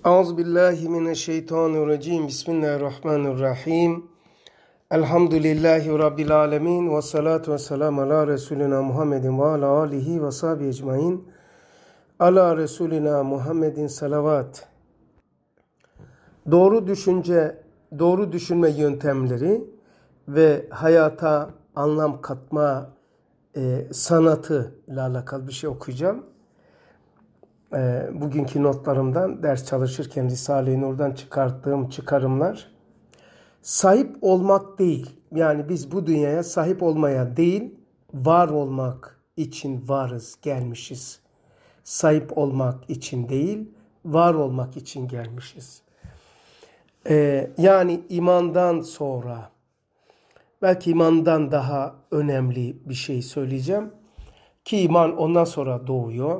Euzubillahimineşşeytanirracim. Bismillahirrahmanirrahim. Elhamdülillahi Rabbil alemin. Ve salatu ve selamu ala Resulina Muhammedin ve ala alihi ve sahbihi ecmain. Ala Resulina Muhammedin salavat. Doğru düşünme yöntemleri ve hayata anlam katma sanatı ile alakalı bir şey okuyacağım. Bugünkü notlarımdan ders çalışırken Risale-i Nur'dan çıkarttığım çıkarımlar sahip olmak değil. Yani biz bu dünyaya sahip olmaya değil, var olmak için varız, gelmişiz. Sahip olmak için değil, var olmak için gelmişiz. Yani imandan sonra, belki imandan daha önemli bir şey söyleyeceğim. Ki iman ondan sonra doğuyor.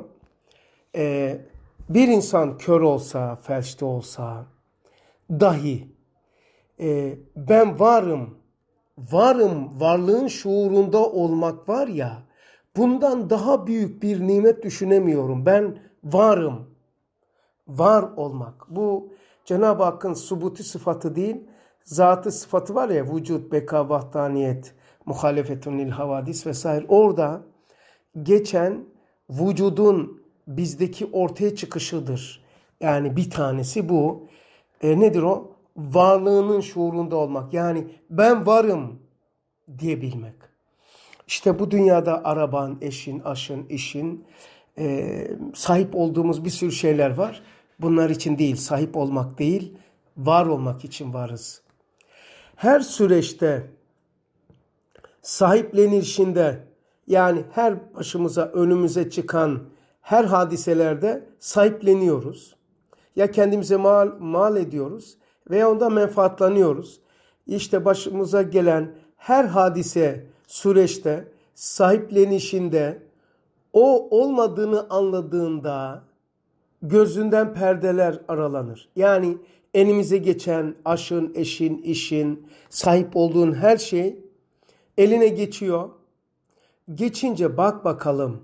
Bir insan kör olsa, felçli olsa dahi ben varım, varlığın şuurunda olmak var ya, bundan daha büyük bir nimet düşünemiyorum. Ben varım, var olmak. Bu Cenab-ı Hakk'ın subuti sıfatı değil, zatı sıfatı var ya, vücut, beka, vahdaniyet, muhalefetun lil havadis vesaire. Orada geçen vücudun bizdeki ortaya çıkışıdır. Yani bir tanesi bu. Nedir o? Varlığının şuurunda olmak. Yani ben varım diyebilmek. İşte bu dünyada araban, eşin, aşın, işin sahip olduğumuz bir sürü şeyler var. Bunlar için değil, sahip olmak değil, var olmak için varız. Her süreçte sahiplenişinde, yani her başımıza, önümüze çıkan her hadiselerde sahipleniyoruz. Ya kendimize mal ediyoruz veya ondan menfaatlanıyoruz. İşte başımıza gelen her hadise süreçte, sahiplenişinde, o olmadığını anladığında gözünden perdeler aralanır. Yani elimize geçen aşın, eşin, işin, sahip olduğun her şey eline geçiyor. Geçince bak bakalım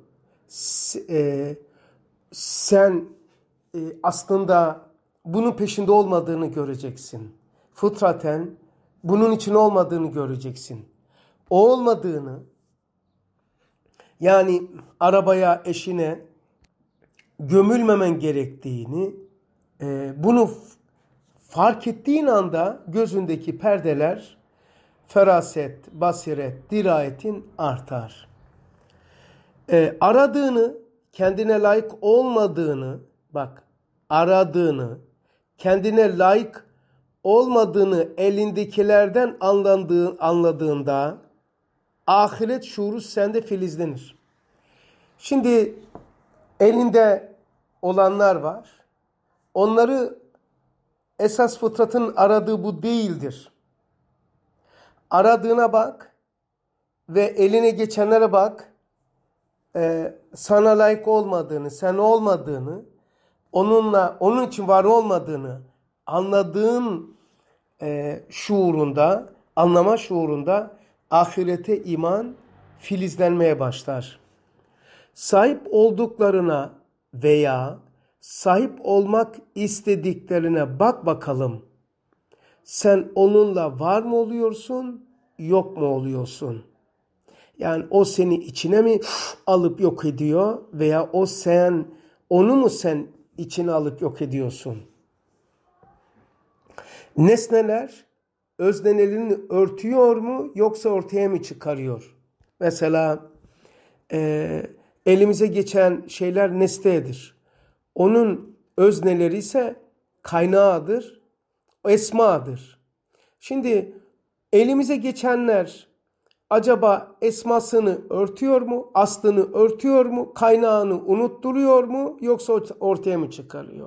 sen aslında bunun peşinde olmadığını göreceksin. Fıtraten bunun için olmadığını göreceksin. O olmadığını, yani arabaya, eşine gömülmemen gerektiğini, bunu fark ettiğin anda gözündeki perdeler, feraset, basiret, dirayetin artar. Aradığını, kendine layık olmadığını, bak, aradığını, kendine layık olmadığını elindekilerden anladığında ahiret şuuru sende filizlenir. Şimdi elinde olanlar var. Onları esas fıtratın aradığı bu değildir. Aradığına bak ve eline geçenlere bak. Sana layık olmadığını, sen olmadığını, onun için var olmadığını anladığın şuurunda, anlama şuurunda ahirete iman filizlenmeye başlar. Sahip olduklarına veya sahip olmak istediklerine bak bakalım. Sen onunla var mı oluyorsun, yok mu oluyorsun? Yani o seni içine mi alıp yok ediyor veya onu mu sen içine alıp yok ediyorsun? Nesneler öznelerini örtüyor mu yoksa ortaya mı çıkarıyor? Mesela elimize geçen şeyler nesnedir. Onun özneleri ise kaynağıdır, esmadır. Şimdi elimize geçenler acaba esmasını örtüyor mu, aslını örtüyor mu, kaynağını unutturuyor mu yoksa ortaya mı çıkarıyor?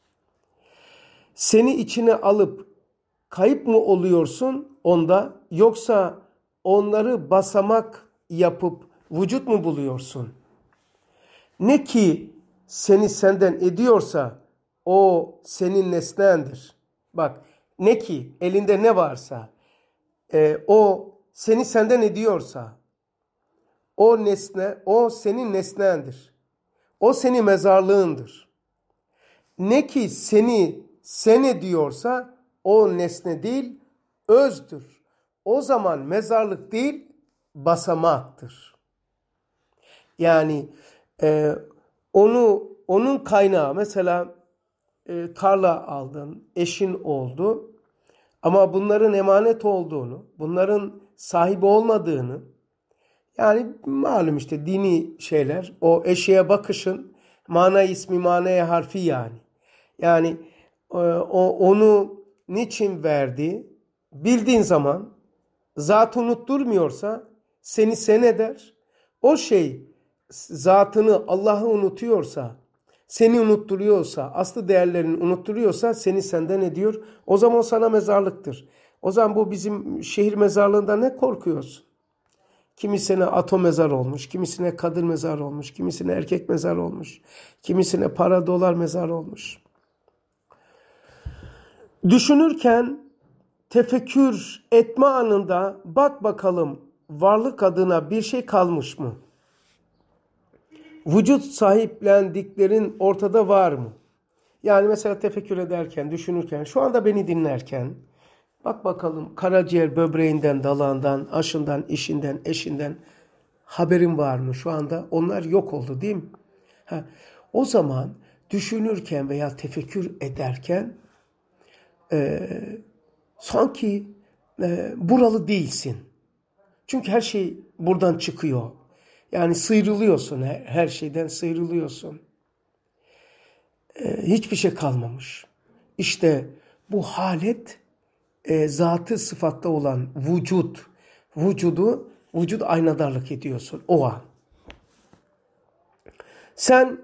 Seni içine alıp kayıp mı oluyorsun onda yoksa onları basamak yapıp vücut mu buluyorsun? Ne ki seni senden ediyorsa o senin nesnendir. Bak, ne ki elinde ne varsa o seni senden ediyorsa o nesne, o senin nesnendir. O senin mezarlığındır. Ne ki seni seni diyorsa o nesne değil, özdür. O zaman mezarlık değil, basamaktır. Yani onun kaynağı mesela tarla aldın, eşin oldu ama bunların emanet olduğunu, bunların sahibi olmadığını, yani malum işte dini şeyler, o eşeğe bakışın mana ismi manaya harfi yani. Yani onu niçin verdi bildiğin zaman, zat unutturmuyorsa seni sen eder. O şey zatını, Allah'ı unutuyorsa, seni unutturuyorsa, aslı değerlerini unutturuyorsa seni senden ediyor. O zaman o sana mezarlıktır. O zaman bu bizim şehir mezarlığında ne korkuyorsun? Kimisine atom mezar olmuş, kimisine kadın mezar olmuş, kimisine erkek mezar olmuş, kimisine para dolar mezar olmuş. Düşünürken tefekkür etme anında bak bakalım varlık adına bir şey kalmış mı? Vücut sahiplendiklerin ortada var mı? Yani mesela tefekkür ederken, düşünürken, şu anda beni dinlerken bak bakalım karaciğer böbreğinden, dalağından, aşından, işinden, eşinden haberin var mı şu anda? Onlar yok oldu değil mi? O zaman düşünürken veya tefekkür ederken sanki buralı değilsin. Çünkü her şey buradan çıkıyor. Yani sıyrılıyorsun, her şeyden sıyrılıyorsun. Hiçbir şey kalmamış. İşte bu halet zatı sıfatta olan vücut. Vücut aynadarlık ediyorsun o an. Sen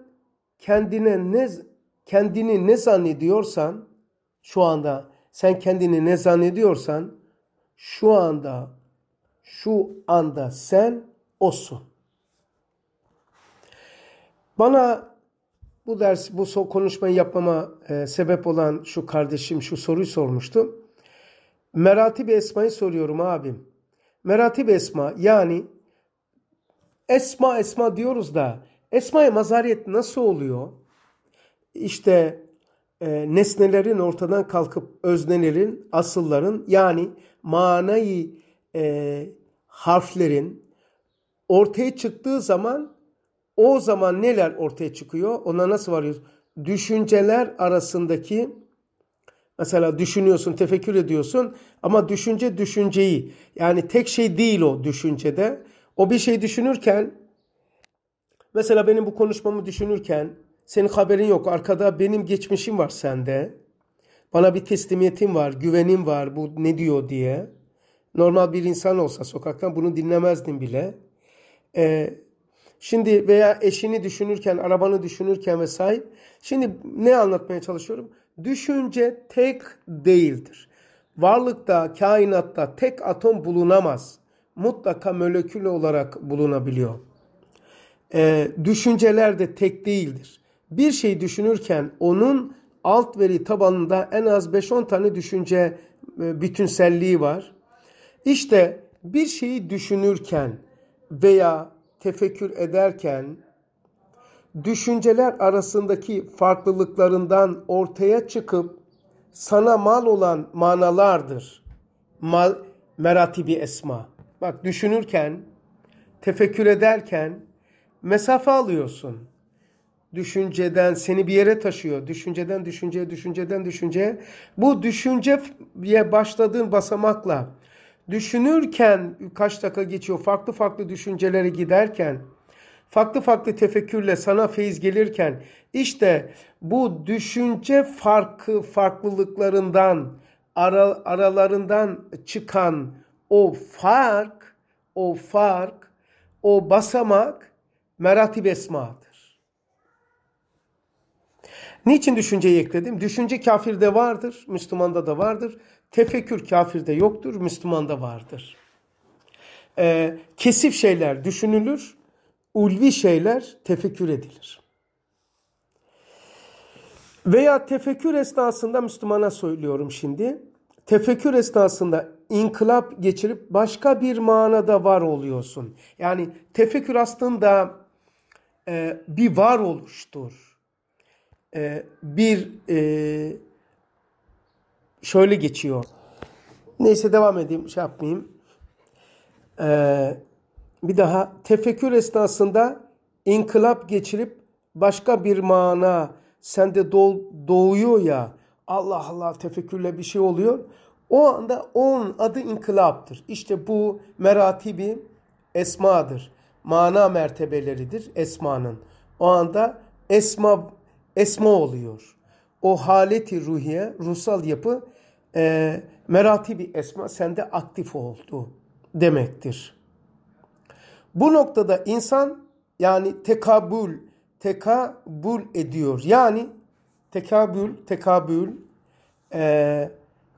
kendini ne zannediyorsan şu anda, sen kendini ne zannediyorsan şu anda sen osun. Bana bu konuşmayı yapmama sebep olan şu kardeşim şu soruyu sormuştu. Meratib-i Esma'yı soruyorum abim. Meratib-i Esma, yani esma diyoruz da esma-i mazhariyet nasıl oluyor? İşte nesnelerin ortadan kalkıp öznelerin, asılların, yani manayı harflerin ortaya çıktığı zaman, o zaman neler ortaya çıkıyor? Ona nasıl varıyoruz? Düşünceler arasındaki, mesela düşünüyorsun, tefekkür ediyorsun ama düşünceyi, yani tek şey değil o düşüncede. O bir şey düşünürken, mesela benim bu konuşmamı düşünürken senin haberin yok. Arkada benim geçmişim var sende. Bana bir teslimiyetin var, güvenin var bu ne diyor diye. Normal bir insan olsa sokaktan bunu dinlemezdin bile. Şimdi veya eşini düşünürken, arabanı düşünürken vesaire. Şimdi ne anlatmaya çalışıyorum? Düşünce tek değildir. Varlıkta, kainatta tek atom bulunamaz. Mutlaka molekül olarak bulunabiliyor. Düşünceler de tek değildir. Bir şey düşünürken onun alt veri tabanında en az 5-10 tane düşünce bütünselliği var. İşte bir şeyi düşünürken veya tefekkür ederken düşünceler arasındaki farklılıklarından ortaya çıkıp sana mal olan manalardır. Meratibi esma. Bak, düşünürken, tefekkür ederken mesafe alıyorsun. Düşünceden seni bir yere taşıyor. Düşünceden düşünceye, düşünceden düşünceye. Bu düşünceye başladığın basamakla düşünürken kaç dakika geçiyor, farklı farklı düşüncelere giderken, farklı farklı tefekkürle sana feyiz gelirken, işte bu düşünce farklılıklarından, aralarından çıkan o basamak meratib esmadır. Niçin düşünceyi ekledim? Düşünce kafirde vardır, Müslümanda da vardır. Tefekkür kafirde yoktur, Müslümanda vardır. Kesif şeyler düşünülür, ulvi şeyler tefekkür edilir. Veya tefekkür esnasında, Müslümana söylüyorum şimdi, tefekkür esnasında inkılap geçirip başka bir manada var oluyorsun. Yani tefekkür aslında bir varoluştur. Bir şöyle geçiyor. Neyse devam edeyim, şey yapmayayım. Bir daha tefekkür esnasında inkılap geçirip başka bir mana sende doğuyor ya, Allah Allah tefekkürle bir şey oluyor. O anda onun adı inkılaptır. İşte bu meratibi esmadır. Mana mertebeleridir esmanın. O anda esma oluyor. O haleti ruhiye, ruhsal yapı meratibi esma sende aktif oldu demektir. Bu noktada insan yani tekabül ediyor. Yani tekabül, e,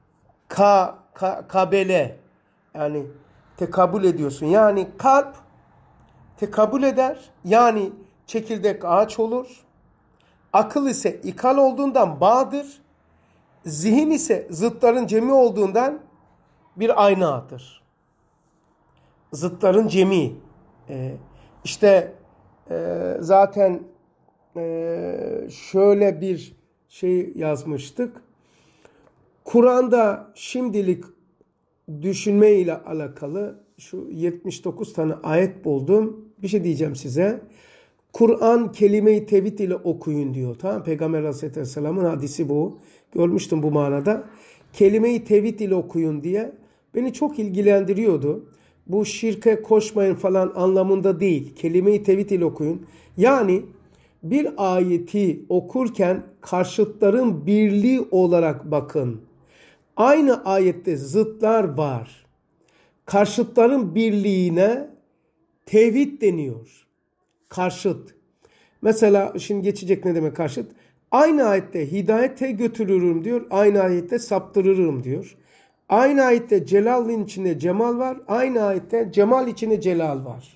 kabele, yani tekabül ediyorsun. Yani kalp tekabül eder. Yani çekirdek ağaç olur. Akıl ise ikal olduğundan bağdır. Zihin ise zıtların cemi olduğundan bir aynadır. Zıtların cemi. Ee, işte zaten şöyle bir şey yazmıştık. Kur'an'da şimdilik düşünme ile alakalı şu 79 tane ayet buldum. Bir şey diyeceğim size. Kur'an kelime-i tevhid ile okuyun diyor. Tamam, Peygamber Aleyhisselam'ın hadisi bu. Görmüştüm bu manada. Kelime-i tevhid ile okuyun diye beni çok ilgilendiriyordu. Bu şirke koşmayın falan anlamında değil. Kelime-i tevhid ile okuyun. Yani bir ayeti okurken karşıtların birliği olarak bakın. Aynı ayette zıtlar var. Karşıtların birliğine tevhid deniyor. Karşıt. Mesela şimdi geçecek, ne demek karşıt? Aynı ayette hidayete götürürüm diyor. Aynı ayette saptırırım diyor. Aynı ayette celalin içinde cemal var. Aynı ayette cemal içinde celal var.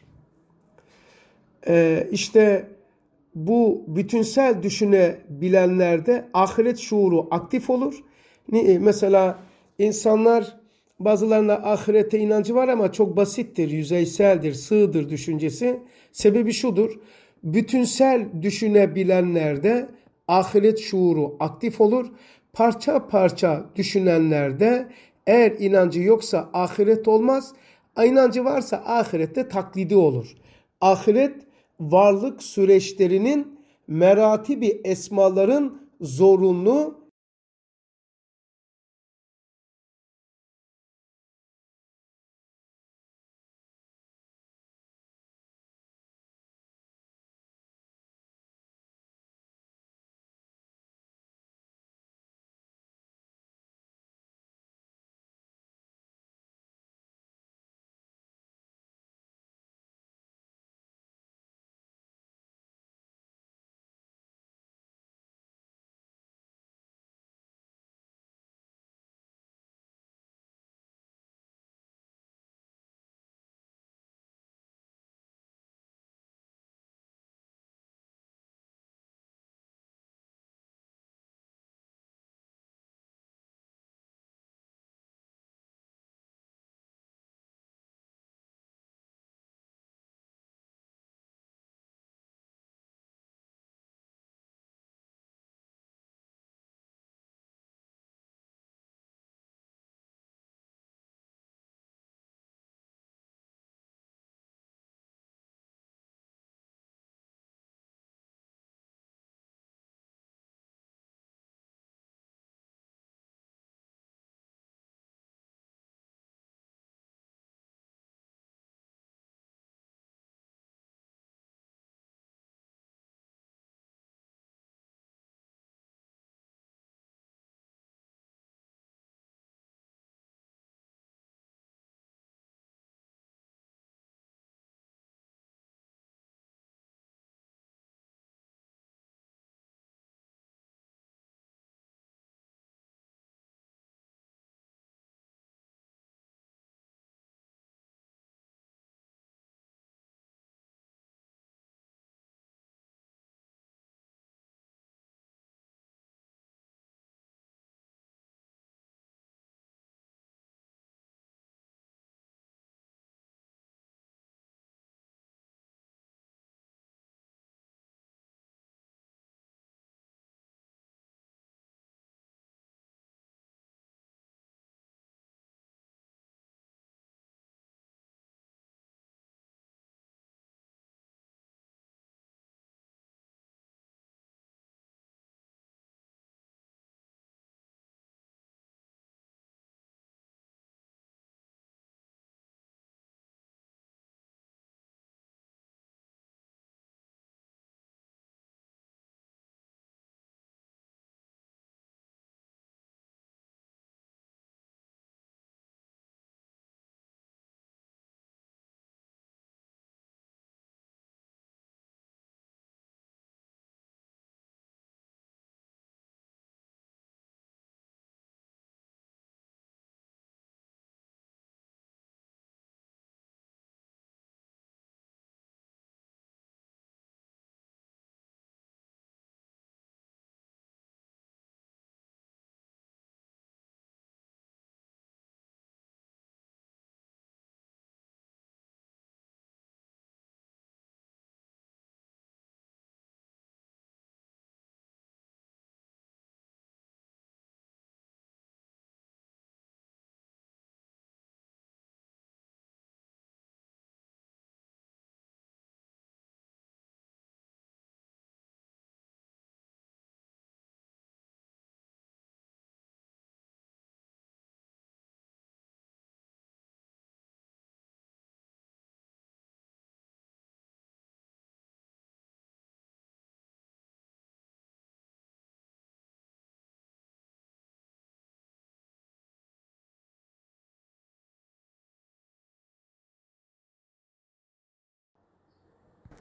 İşte bu bütünsel düşünebilenlerde ahiret şuuru aktif olur. Mesela insanlar, bazılarına ahirete inancı var ama çok basittir, yüzeyseldir, sığdır düşüncesi. Sebebi şudur: bütünsel düşünebilenlerde ahiret şuuru aktif olur. Parça parça düşünenlerde eğer inancı yoksa ahiret olmaz. İnancı varsa ahirette taklidi olur. Ahiret varlık süreçlerinin meratibi esmaların zorunlu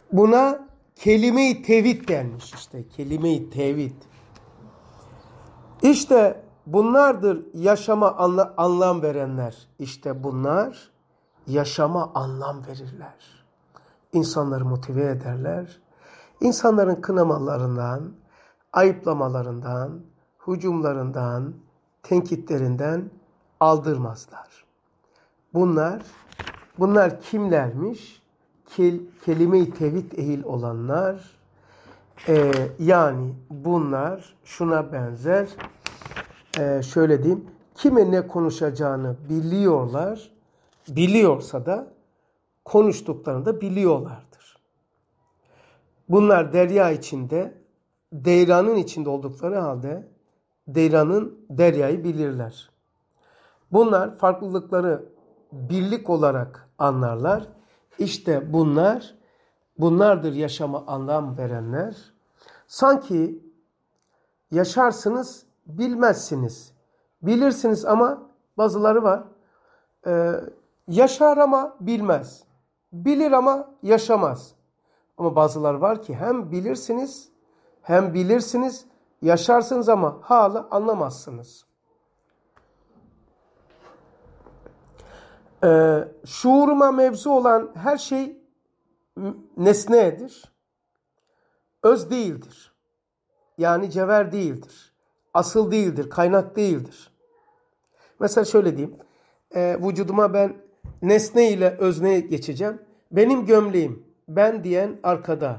Buna kelime-i tevhid denmiş işte. Kelime-i tevhid. İşte bunlardır yaşama anlam verenler. İşte bunlar yaşama anlam verirler. İnsanları motive ederler. İnsanların kınamalarından, ayıplamalarından, hücumlarından, tenkitlerinden aldırmazlar. Bunlar kimlermiş? Kelime-i tevhid ehil olanlar. Yani bunlar şuna benzer. Şöyle diyeyim. Kime ne konuşacağını biliyorlar. Biliyorsa da konuştuklarını da biliyorlardır. Bunlar derya içinde, deyranın içinde oldukları halde deryayı bilirler. Bunlar farklılıkları birlik olarak anlarlar. İşte bunlardır yaşama anlam verenler. Sanki yaşarsınız, bilmezsiniz. Bilirsiniz ama bazıları var. Yaşar ama bilmez. Bilir ama yaşamaz. Ama bazıları var ki hem bilirsiniz, yaşarsınız ama hala anlamazsınız. Şuuruma mevzu olan her şey nesnedir. Öz değildir. Yani cevher değildir. Asıl değildir, kaynak değildir. Mesela şöyle diyeyim. Vücuduma ben nesne ile özneye geçeceğim. Benim gömleğim, ben diyen arkada.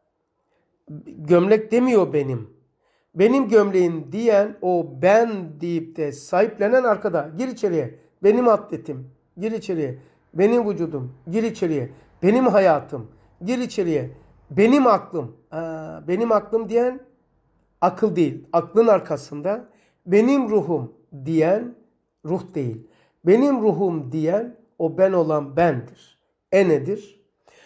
Gömlek demiyor benim. Benim gömleğim diyen o ben deyip de sahiplenen arkada. Gir içeriye. Benim atletim. Gir içeriye. Benim vücudum. Gir içeriye. Benim hayatım. Gir içeriye. Benim aklım. Benim aklım diyen akıl değil. Aklın arkasında benim ruhum diyen ruh değil. Benim ruhum diyen o ben olan bendir. Nedir?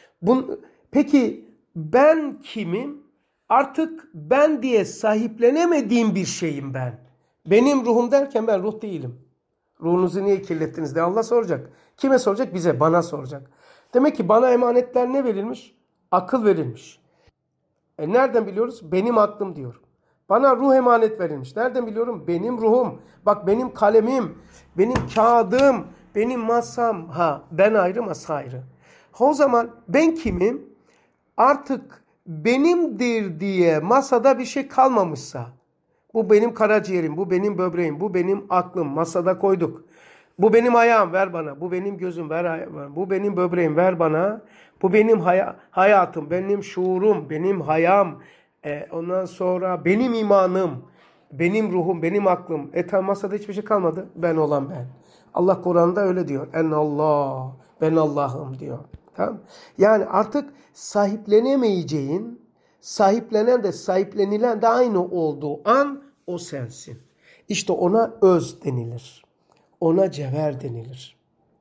Peki ben kimim? Artık ben diye sahiplenemediğim bir şeyim ben. Benim ruhum derken ben ruh değilim. Ruhunuzu niye kirlettiniz diye Allah soracak. Kime soracak? Bize, bana soracak. Demek ki bana emanetler ne verilmiş? Akıl verilmiş. Nereden biliyoruz? Benim aklım diyor. Bana ruh emanet verilmiş. Nereden biliyorum? Benim ruhum. Bak benim kalemim, benim kağıdım, benim masam. Ben ayrı, masa ayrı. O zaman ben kimim? Artık benimdir diye masada bir şey kalmamışsa, bu benim karaciğerim, bu benim böbreğim, bu benim aklım, masada koyduk. Bu benim ayağım, ver bana. Bu benim gözüm, ver. Bu benim böbreğim, ver bana. Bu benim hayatım, benim şuurum, benim hayam. Ondan sonra benim imanım, benim ruhum, benim aklım. Tam masada hiçbir şey kalmadı. Ben olan ben. Allah Kur'an'da öyle diyor. Allah, ben Allah'ım diyor. Tamam? Yani artık sahiplenemeyeceğin, sahiplenen de sahiplenilen de aynı olduğu an o sensin. İşte ona öz denilir. Ona cevher denilir.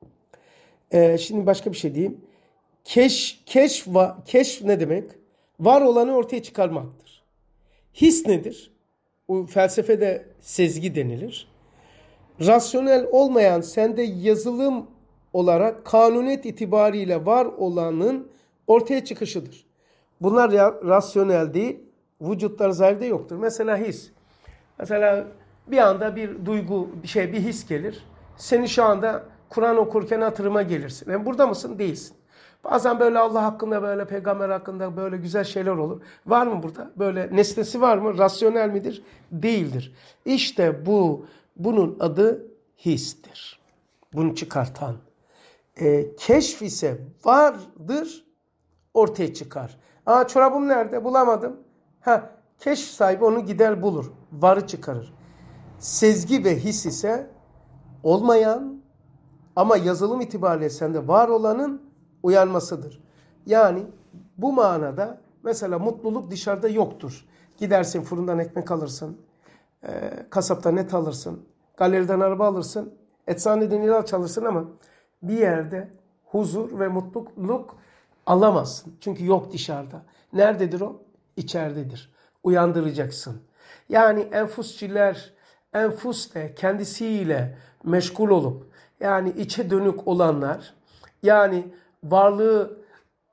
Şimdi başka bir şey diyeyim. Keşf ne demek? Var olanı ortaya çıkarmaktır. His nedir? Bu felsefede sezgi denilir. Rasyonel olmayan sende yazılım olarak kanuniyet itibariyle var olanın ortaya çıkışıdır. Bunlar rasyonel değil, vücutlar zahirde yoktur. Mesela his. Mesela bir anda bir duygu, bir his gelir. Seni şu anda Kur'an okurken hatırıma gelirsin. Yani burada mısın? Değilsin. Bazen böyle Allah hakkında, böyle peygamber hakkında böyle güzel şeyler olur. Var mı burada? Böyle nesnesi var mı? Rasyonel midir? Değildir. İşte bunun adı histir. Bunu çıkartan. Keşf ise vardır, ortaya çıkar. Çorabım nerede? Bulamadım. Keşf sahibi onu gider bulur. Varı çıkarır. Sezgi ve his ise olmayan ama yazılım itibariyle sende var olanın uyanmasıdır. Yani bu manada mesela mutluluk dışarıda yoktur. Gidersin fırından ekmek alırsın. Kasaptan et alırsın. Galeriden araba alırsın. Eczaneden ilaç alırsın ama bir yerde huzur ve mutluluk alamazsın. Çünkü yok dışarıda. Nerededir o? İçeridedir. Uyandıracaksın. Yani enfusçiler, enfus de kendisiyle meşgul olup yani içe dönük olanlar, yani varlığı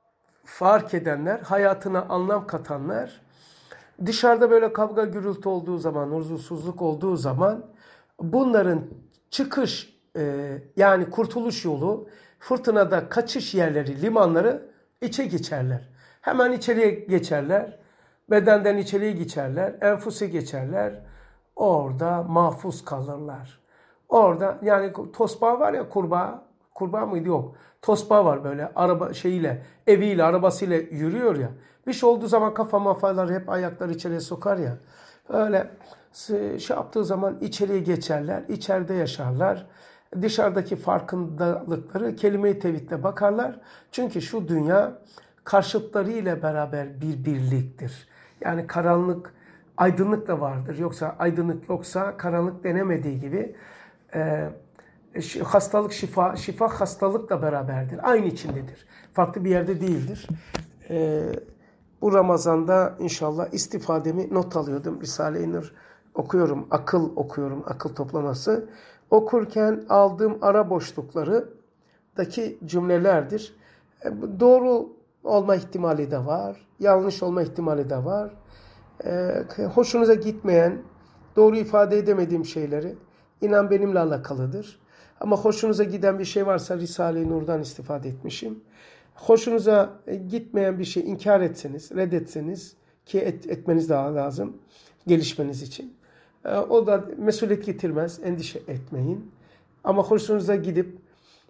fark edenler, hayatına anlam katanlar, dışarıda böyle kavga gürültü olduğu zaman, huzursuzluk olduğu zaman bunların çıkış yani kurtuluş yolu, fırtınada kaçış yerleri, limanları içe geçerler. Hemen içeriye geçerler. Bedenden içeriye geçerler. Enfüse geçerler. Orada mahfuz kalırlar. Orada yani tosbağa var ya, kurbağa. Kurbağa mıydı? Yok. Tosbağa var böyle araba şeyiyle, eviyle, arabasıyla yürüyor ya. Bir şey olduğu zaman kafa mafalar hep ayakları içeriye sokar ya. Öyle şey yaptığı zaman içeriye geçerler. İçeride yaşarlar. Dışarıdaki farkındalıkları kelime-i tevhidle bakarlar. Çünkü şu dünya karşıtları ile beraber bir birliktir. Yani karanlık, aydınlık da vardır. Yoksa aydınlık yoksa karanlık denemediği gibi hastalık şifa, şifa hastalıkla beraberdir. Aynı içindedir. Farklı bir yerde değildir. Bu Ramazan'da inşallah istifademi not alıyordum. Risale-i Nur okuyorum, akıl okuyorum, akıl toplaması. Okurken aldığım ara boşluklarıdaki cümlelerdir. Doğru olma ihtimali de var, yanlış olma ihtimali de var. Hoşunuza gitmeyen, doğru ifade edemediğim şeyleri, inan benimle alakalıdır. Ama hoşunuza giden bir şey varsa Risale-i Nur'dan istifade etmişim. Hoşunuza gitmeyen bir şey inkar etseniz, reddetseniz ki etmeniz daha lazım gelişmeniz için. O da mesuliyet getirmez, endişe etmeyin. Ama hoşunuza gidip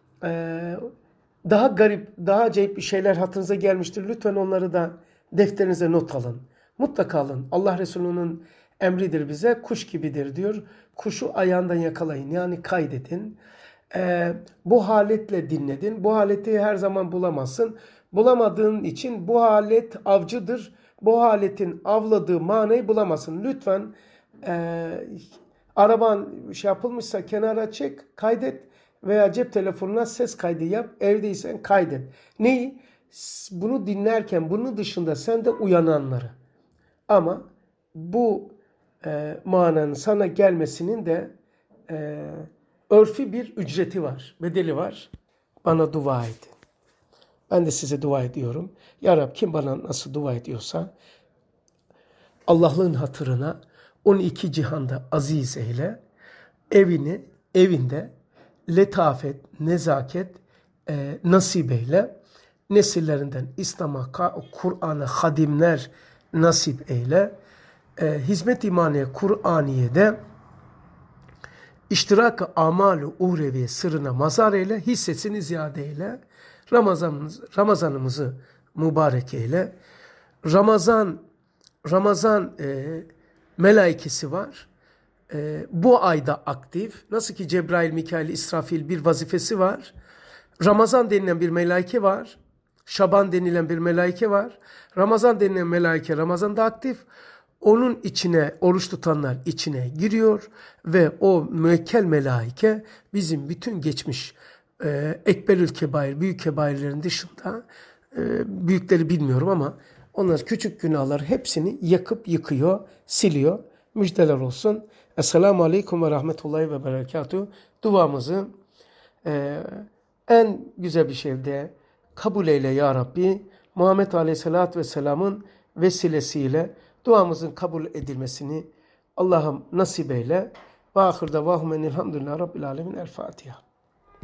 daha garip, daha acayip bir şeyler hatırınıza gelmiştir. Lütfen onları da defterinize not alın. Mutlaka alın. Allah Resulü'nün emridir bize, kuş gibidir diyor. Kuşu ayağından yakalayın, yani kaydedin. Bu haletle dinledin. Bu haleti her zaman bulamazsın. Bulamadığın için bu halet avcıdır. Bu haletin avladığı manayı bulamazsın. Lütfen araban şey yapılmışsa kenara çek, kaydet veya cep telefonuna ses kaydı yap. Evdeysen kaydet. Neyi? Bunu dinlerken bunun dışında sen de uyananları. Ama bu mananın sana gelmesinin de örfi bir ücreti var, bedeli var. Bana dua edin. Ben de size dua ediyorum. Ya Rab, kim bana nasıl dua ediyorsa Allah'ın hatırına 12 cihanda aziz eyle, evinde letafet, nezaket nasip eyle, nesillerinden İslam'a, Kur'an'a hadimler nasip eyle, hizmet imaniye, Kur'aniye'de iştirak-ı amal-ı uhreviye sırrına mazar eyle, hissesini ziyade eyle, Ramazanımızı mübarek eyle. Ramazan melaikesi var. Bu ayda aktif. Nasıl ki Cebrail, Mikail, İsrafil bir vazifesi var. Ramazan denilen bir melaike var. Şaban denilen bir melaike var. Ramazan denilen melaike Ramazan'da aktif. Onun içine, oruç tutanlar içine giriyor ve o müekkel melaike bizim bütün geçmiş ekberül kebair, büyük kebairlerin dışında büyükleri bilmiyorum ama onlar küçük günahlar hepsini yakıp yıkıyor, siliyor. Müjdeler olsun. Esselamu Aleyküm ve Rahmetullahi ve Berekatuhu. Duamızı en güzel bir şekilde kabul eyle ya Rabbi. Muhammed Aleyhisselatü Vesselam'ın vesilesiyle duamızın kabul edilmesini Allah'ım nasip eyle. Ve ahir davahum enilhamdülillah Rabbil Alemin. El Fatiha.